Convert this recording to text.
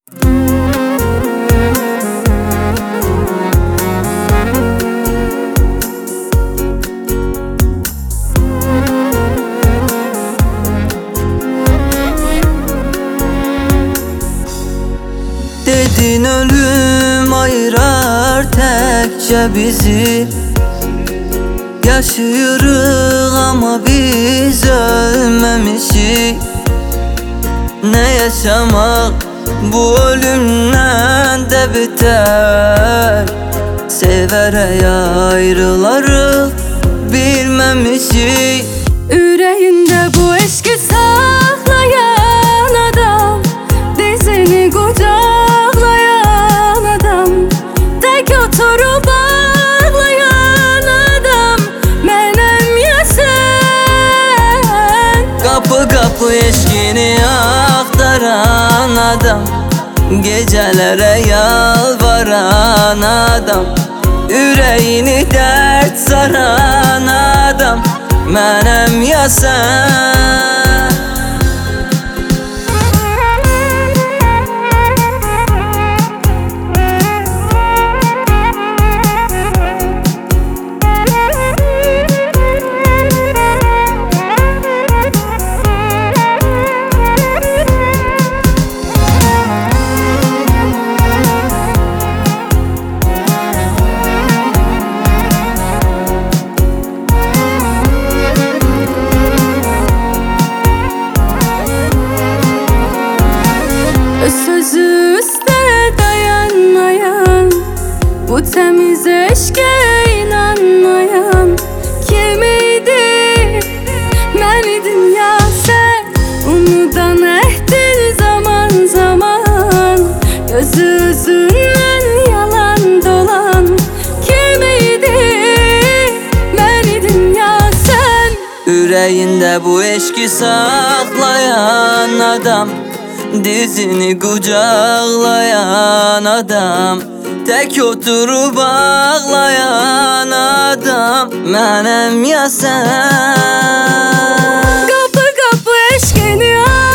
Dedin ölüm ayırar tekçe bizi, yaşıyoruz ama biz ölmemişik. Ne yaşamak bu ölümden de biter, severek ayrılarız bilmemişik. Yüreğinde bu eşki saklayan adam, dizini kucaklayan adam, tek oturup ağlayan adam benim ya sen. Kapı kapı eşkini aktaran adam, gecelere yalvaran adam, yüreğini dert saran adam benim ya sen. Sözü üstte dayanmayan, bu temiz eşke inanmayan kimiydi? Ben idim ya sen, unudan ehdin zaman zaman, gözü üzünden yalan dolan kimiydi? Ben idim ya sen. Yüreğinde bu eşki saklayan adam, dizini kucaklayan adam, tek oturup ağlayan adam benim ya sen. Kapı kapı eşkini